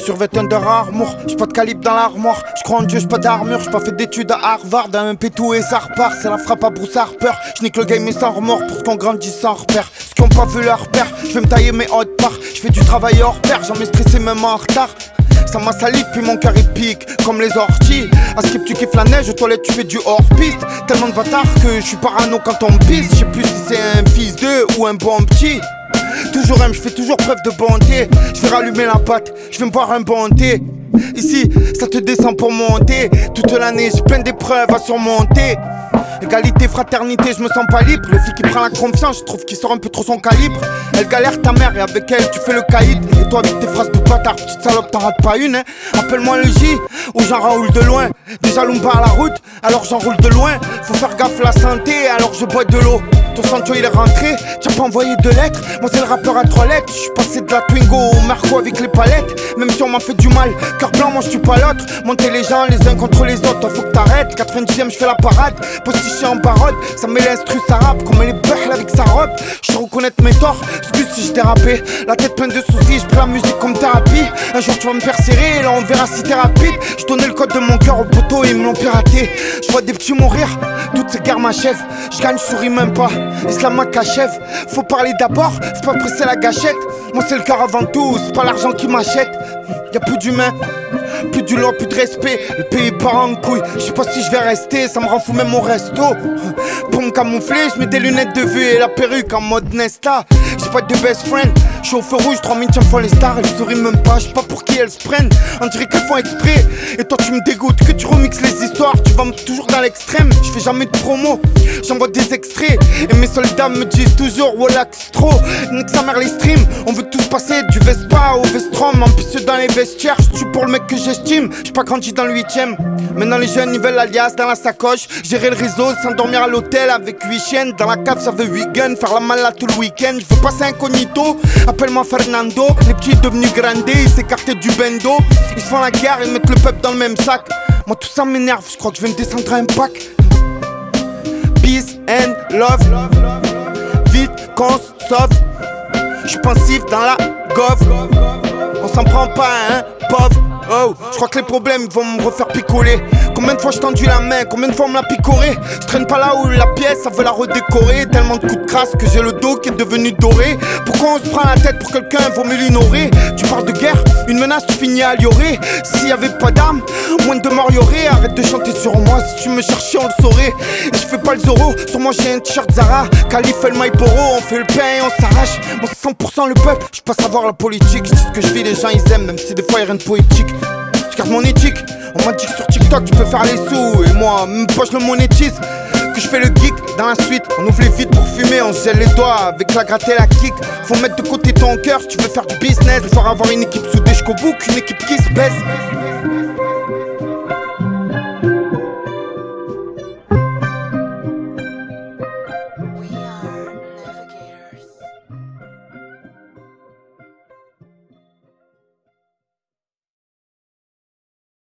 survêt Under Armour. J'suis pas de calibre dans l'armoire. J'crois en Dieu, j'suis pas d'armure. J'suis pas fait d'études à Harvard. Un MP tout et ça repart. C'est la frappe à Bruce Harper. J'nique le game et sans remords pour ce qu'on grandit sans repère. Ceux qui ont pas vu leur père, j'vais me tailler mes hautes parts. J'fais du travail hors pair, jamais stressé même en retard. Ça m'a sali puis mon cœur il pique comme les orties. À skip tu kiffes la neige, aux toilettes tu fais du hors-piste. Tellement de bâtards que je suis parano quand on me pisse. Je sais plus si c'est un fils d'eux ou un bon petit. Toujours je fais toujours preuve de bonté. Je vais rallumer la pâte, je vais me boire un bon thé. Ici, ça te descend pour monter. Toute l'année, j'ai plein d'épreuves à surmonter. Égalité, fraternité, je me sens pas libre. Le fille qui prend la confiance, je trouve qu'il sort un peu trop son calibre. Elle galère ta mère et avec elle tu fais le caïd. Et toi avec tes phrases de bâtard, petite salope, t'en rates pas une hein. Appelle-moi le J ou j'en roule de loin. Déjà Lumba à la route, alors j'enroule de loin. Faut faire gaffe la santé, alors je bois de l'eau. Ton Sancho il est rentré, t'as pas envoyé de lettres. Moi c'est le rappeur à 3 lettres. J'suis passé de la Twingo au Marco avec les palettes. Même si on m'a fait du mal, cœur blanc moi j'tue pas l'autre. Monter les gens les uns contre les autres, faut que t'arrêtes. 90ème j'fais la parade, postiché en barode. Ça met l'instru, ça rappe, comme elle est beuhle avec sa robe. J'sais reconnaître mes torts, excuse si j't'ai rappé. La tête pleine de soucis, j'prends la musique comme thérapie. Un jour tu vas me faire serrer, là on verra si t'es rapide. J'donnais le code de mon cœur au poteau et ils me l'ont piraté. J'vois des petits mourir, toutes ces guerres m'achèvent. J'gagne, j'souris même pas. Islam achève, faut parler d'abord, faut pas presser la gâchette. Moi c'est le cœur avant tout, c'est pas l'argent qui m'achète. Y'a plus d'humain, plus du loi, plus de respect. Le pays part en couille, je sais pas si je vais rester. Ça me rend fou même mon resto. Pour me camoufler, je mets des lunettes de vue et la perruque en mode Nesta. J'ai pas de best friend, je suis au feu rouge, 3000 font les stars. Elles sourient même pas, je sais pas pour qui elles se prennent. On dirait qu'elles font exprès. Et toi tu me dégoûtes, que tu remixes les histoires. Tu vas toujours dans l'extrême, je fais jamais de promo. J'envoie des extraits et mes soldats me disent toujours relax trop. Nique sa mère les streams, on veut tous passer du Vespa au Vestrom. Ambitieux dans les vestiaires, je suis pour le mec que j'estime. J'ai pas grandi dans le 8ème. Maintenant les jeunes ils veulent l'alias dans la sacoche. Gérer le réseau, s'endormir à l'hôtel avec 8 chiennes. Dans la cave ça veut 8 guns, faire la malade tout le week-end. Je veux passer incognito, appelle-moi Fernando. Les petits devenus grandés, ils s'écartent du bendo. Ils se font la guerre, ils mettent le peuple dans le même sac. Moi tout ça m'énerve, je crois que je vais me descendre à un pack. Peace and love, vite qu'on se sauve. J'suis pensif dans la gove. On s'en prend pas hein, pauvre. Oh, je crois que les problèmes vont me refaire picoler. Combien de fois je tendu la main, combien de fois on me l'a picoré. Je traîne pas là où la pièce, ça veut la redécorer. Tellement de coups de crasse que j'ai le dos qui est devenu doré. Pourquoi on se prend la tête pour quelqu'un, vaut mieux l'ignorer. Tu parles de guerre, une menace tu finis à l'iorer. S'il y avait pas d'armes, moins de morts y'aurait. Arrête de chanter sur moi, si tu me cherchais on le saurait. Et je fais pas le Zoro, sur moi j'ai un t-shirt Zara. Calife el Maiporo, on fait le pain et on s'arrache. Moi c'est 100% le peuple, je passe à voir la politique. Je dis ce que je vis, les gens ils aiment, même si des fois y'a rien de poétique. Je garde mon éthique, on m'a dit que sur TikTok tu peux faire les sous. Et moi, même pas je le monétise. Que je fais le geek dans la suite. On ouvre les vides pour fumer, on se gèle les doigts avec la gratte et la kick. Faut mettre de côté ton cœur si tu veux faire du business. Il faut avoir une équipe soudée jusqu'au bout, qu'une équipe qui se baisse.